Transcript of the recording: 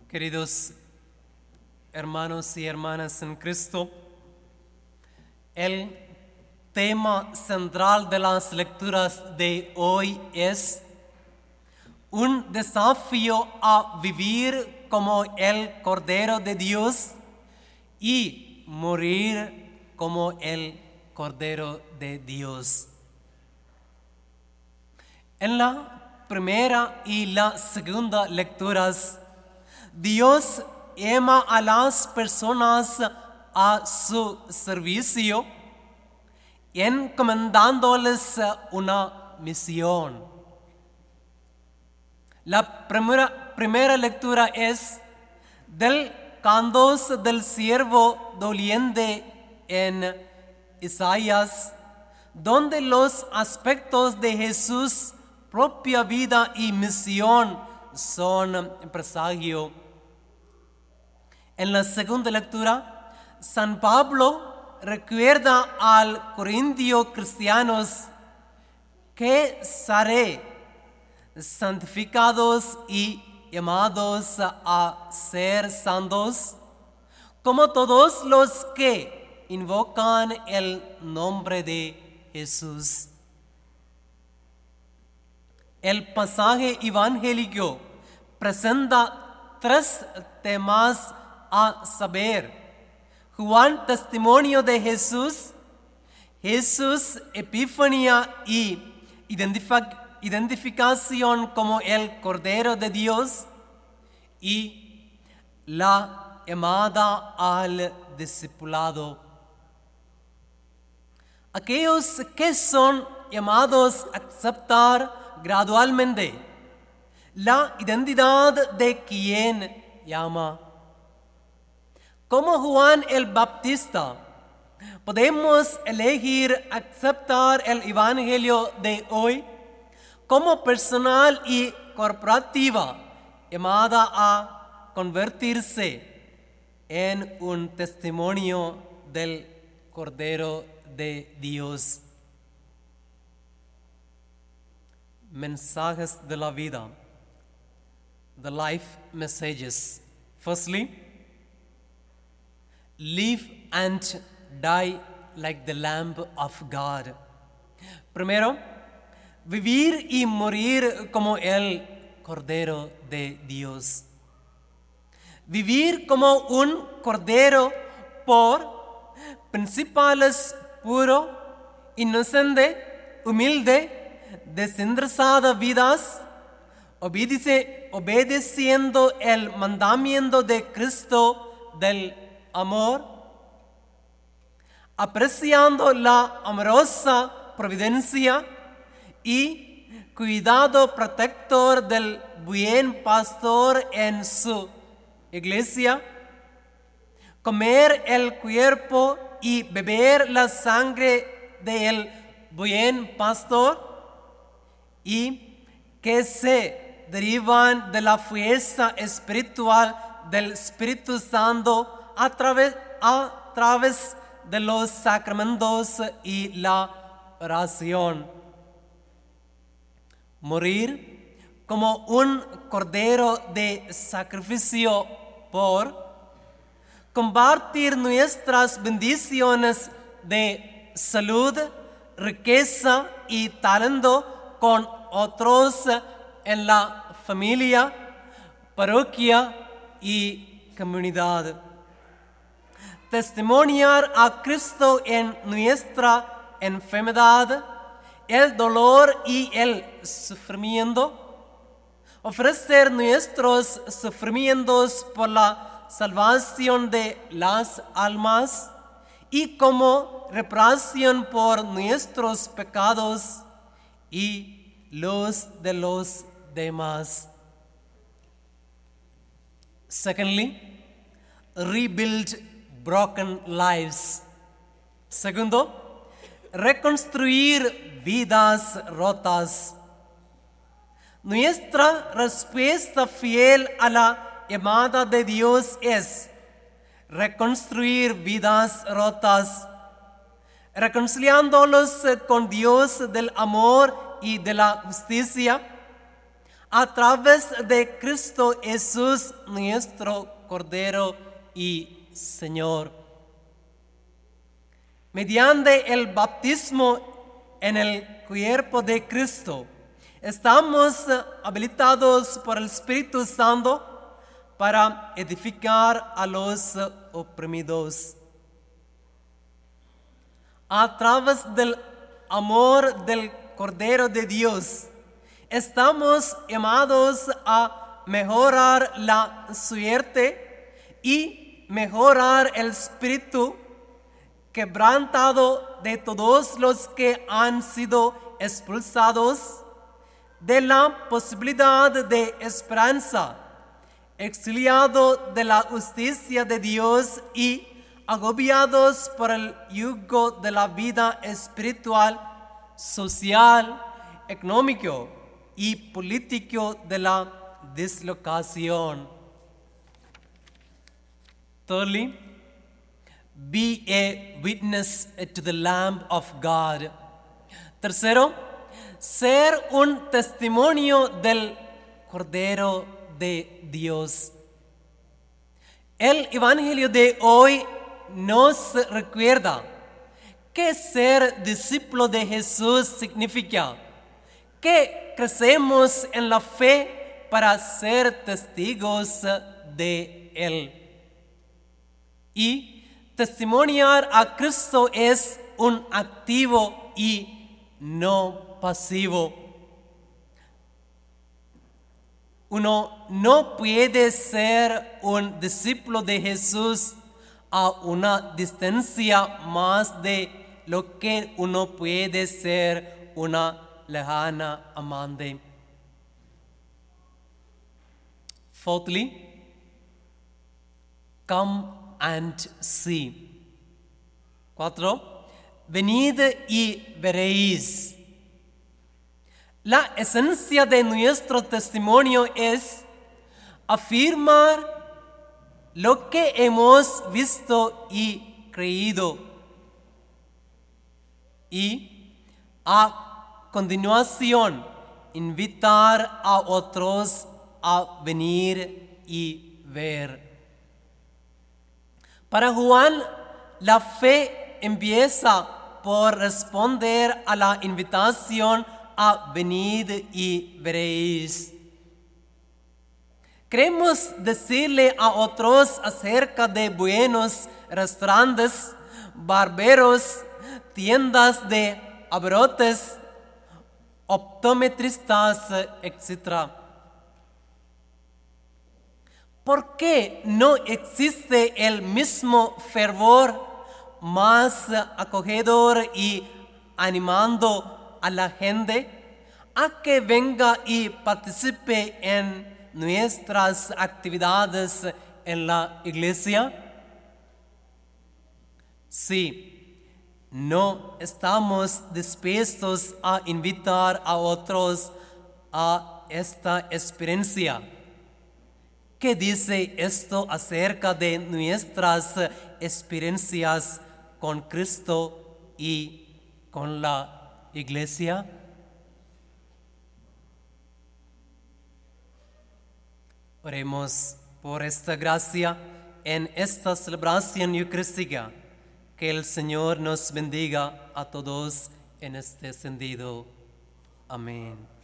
Queridos hermanos y hermanas en Cristo, el tema central de las lecturas de hoy es un desafío a vivir como el Cordero de Dios y morir como el Cordero de Dios. En la primera y la segunda lecturas, Dios llama a las personas a su servicio, encomendándoles una misión. La primera lectura es del cantos del siervo doliente en Isaías, donde los aspectos de Jesús, propia vida y misión son presagio. En la segunda lectura, San Pablo recuerda al corintio cristianos que seré santificados y llamados a ser santos, como todos los que invocan el nombre de Jesús. El pasaje evangélico presenta tres temas a saber: Juan, testimonio de Jesús; Jesús, epifanía y identificación como el Cordero de Dios; y la llamada al discipulado. Aquellos que son llamados a aceptar gradualmente la identidad de quien llama. Como Juan el Bautista, podemos elegir aceptar el Evangelio de hoy como personal y corporativa, llamada a convertirse en un testimonio del Cordero de Dios. Mensajes de la vida. The life messages. Firstly, live and die like the Lamb of God. Primero, vivir y morir como el Cordero de Dios. Vivir como un Cordero por principales puro, inocente, humilde, desinteresada vidas, obedeciendo el mandamiento de Cristo del amor, apreciando la amorosa providencia y cuidado protector del buen pastor en su iglesia, comer el cuerpo y beber la sangre del buen pastor, y que se derivan de la fuerza espiritual del Espíritu Santo a través de los sacramentos y la oración. Morir como un cordero de sacrificio por compartir nuestras bendiciones de salud, riqueza y talento con otros en la familia, parroquia y comunidad. Testimoniar a Cristo en nuestra enfermedad, el dolor y el sufrimiento. Ofrecer nuestros sufrimientos por la salvación de las almas y como reparación por nuestros pecados y los de los demás. Secondly, rebuild broken lives. Segundo, reconstruir vidas rotas. Nuestra respuesta fiel a la llamada de Dios es reconstruir vidas rotas, reconciliándolos con Dios del amor y de la justicia, a través de Cristo Jesús, nuestro Cordero y Señor. Mediante el bautismo en el cuerpo de Cristo, estamos habilitados por el Espíritu Santo para edificar a los oprimidos. A través del amor del Cordero de Dios, estamos llamados a mejorar la suerte y mejorar el espíritu quebrantado de todos los que han sido expulsados de la posibilidad de esperanza, exiliados de la justicia de Dios y agobiados por el yugo de la vida espiritual, social, económico y político de la dislocación. Thirdly, be a witness to the Lamb of God. Tercero, ser un testimonio del Cordero de Dios. El Evangelio de hoy nos recuerda que ser discípulo de Jesús significa que crecemos en la fe para ser testigos de Él. Y testimoniar a Cristo es un activo y no pasivo. Uno no puede ser un discípulo de Jesús a una distancia más de lo que uno puede ser una lejana amante. Fourthly, come and see. 4. Venid y veréis. La esencia de nuestro testimonio es afirmar lo que hemos visto y creído. Y a continuación, invitar a otros a venir y ver. Para Juan, la fe empieza por responder a la invitación a venid y veréis. Queremos decirle a otros acerca de buenos restaurantes, barberos, tiendas de abarrotes, optometristas, etc. ¿Por qué no existe el mismo fervor más acogedor y animando a la gente a que venga y participe en nuestras actividades en la iglesia? Sí, no estamos dispuestos a invitar a otros a esta experiencia. ¿Qué dice esto acerca de nuestras experiencias con Cristo y con la iglesia? Oremos por esta gracia en esta celebración eucarística. Que el Señor nos bendiga a todos en este sentido. Amén.